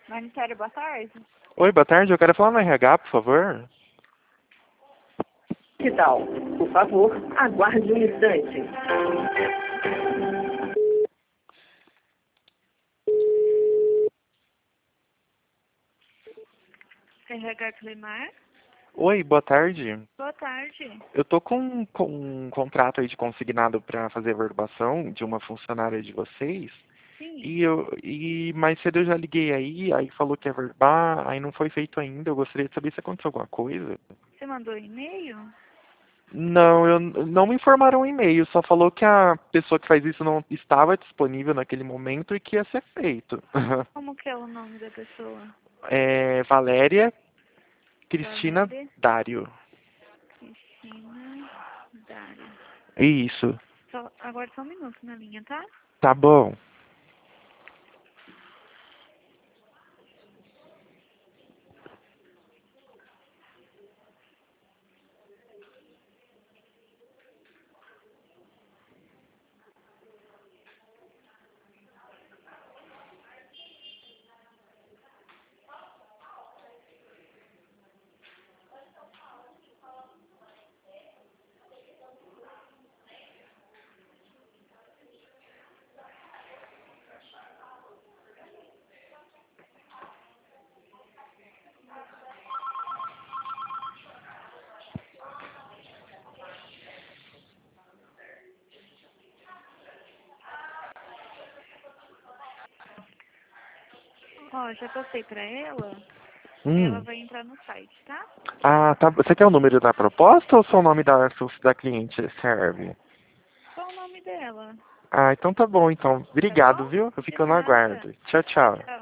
Manitério, boa tarde. Oi, boa tarde. Eu quero falar no RH, por favor. Que tal? Por favor, aguarde um instante. RH Clemar. Oi, boa tarde. Boa tarde. Eu tô com um contrato aí de consignado para fazer a averbação de uma funcionária de vocês. Sim. E mais cedo eu já liguei aí falou que ia averbar, aí não foi feito ainda. Eu gostaria de saber se aconteceu alguma coisa. Você mandou e-mail? Não, não me informaram um e-mail, só falou que a pessoa que faz isso não estava disponível naquele momento e que ia ser feito. Como que é o nome da pessoa? É Valéria Cristina Valéria Dário. Cristina Dário. Isso. Agora só um minuto na linha, tá? Tá bom. Ó, já passei pra ela. Ela Hum. vai entrar no site, tá? Ah, tá. Você quer o número da proposta ou só o nome da cliente serve? Qual o nome dela? Ah, então tá bom, então. Tá Obrigado, bom? viu? Eu De fico no nada. aguardo. Tchau, tchau. Tchau.